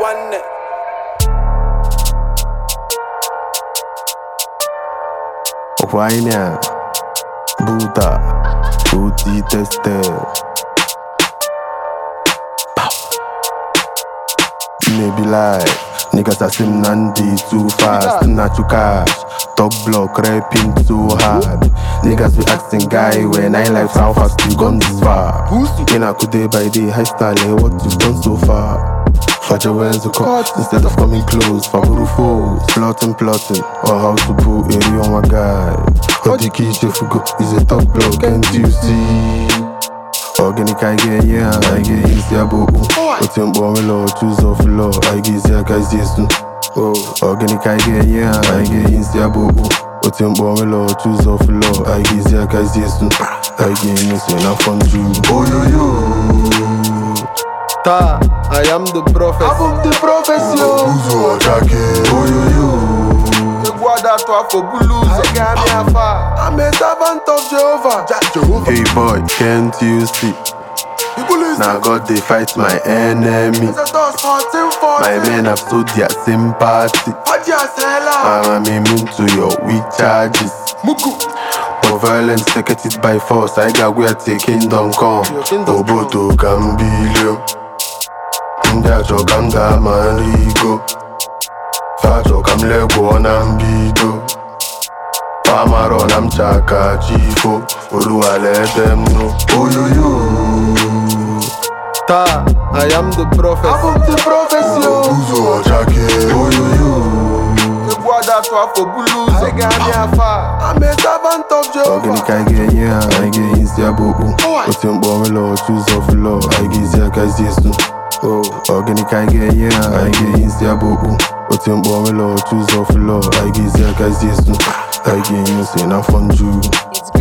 one. Wine, Buddha, booty tested. Maybe like niggas are sim Nandi too fast, not to cash. Top block rapping too hard. Niggas be asking guy when I life how fast you gone this far. In a day by day, high style, what you've done so far. Faja wears the cut instead of coming close. Faburu foes, plotting, or how to put area on my guy. Odiki Chefugo is a top block, can't you see? Organic I get I get easy abo. Put him bomb law, choose off law. I get easy guys yes. Oh, organic I get I get easy abo. Put him bomb law, choose off law. I get easy guys yes. I get easy na fun you. Oh yo. Ta, I am the prophet. I'm the prophet yo. Buzo Jackie. Oh yo. I'm a servant of Jehovah. Hey boy, can't you see? Now God they fight my enemy. My men have sold their sympathy. I'm immune to your weak charges. For violence, take it by force. I got where the kingdom come. Obodo Gambilio. Ndajo Ganga Marigo. Fajo Kamlego Nambido. Famaro Namchaka Chifo. Urua let them know. Oh yo. Ta, I am the prophet. I'm the prophet yo. Buzo Jackie. Oh yo. I'm a servant of Jehovah. Organic I get easy abo. Put him bomb law, choose off law. I get easy guys yes. Oh, organic I get easy abo. Put him bomb law, choose off law. I get easy guys yes. I get easy na fun you.